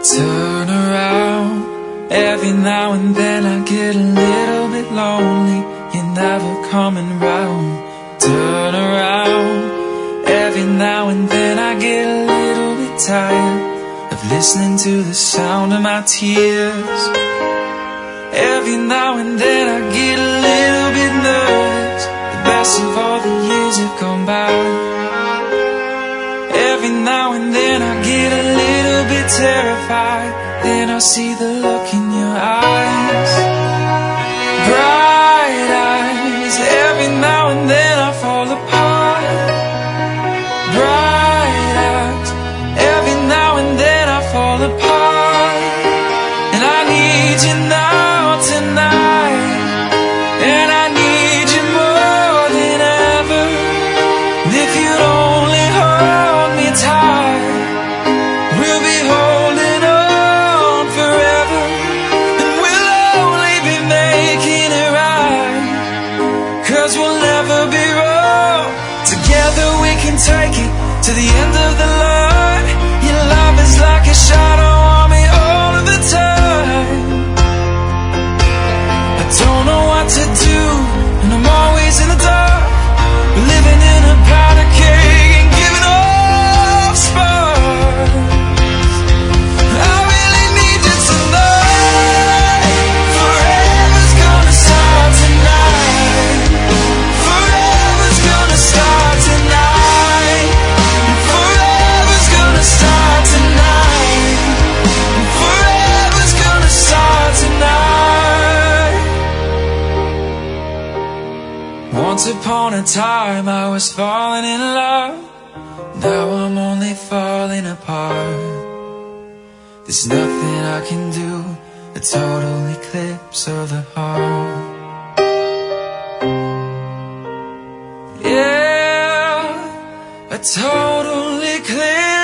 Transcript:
Turn around. Every now and then I get a little bit lonely. You're never coming round. Turn around. Every now and then I get a little bit tired of listening to the sound of my tears. Every now and then I get a little bit nervous. The best of all the years have gone by. Every now and then I get a little bit terrified. Then I see the look in your eyes, bright eyes. Every now and then I fall apart, bright eyes. Every now and then I fall apart. And I need you now, tonight. And I need you more than ever. And if you'd only hold me tight, we'll be holding on forever. And we'll only be making it right, 'cause we'll never be wrong. Together we can take it to the end of the line. Your love is like a shadow on me all of the time. I don't know what to do, and I'm always in the dark, living in a powder keg and giving off sparks. I really need you tonight. Forever's gonna start tonight. Forever's gonna start tonight. Forever's gonna start tonight. Forever's gonna start tonight. Once upon a time I was falling in love. Now I'm only falling apart. There's nothing I can do, a total eclipse of the heart. Yeah, a total eclipse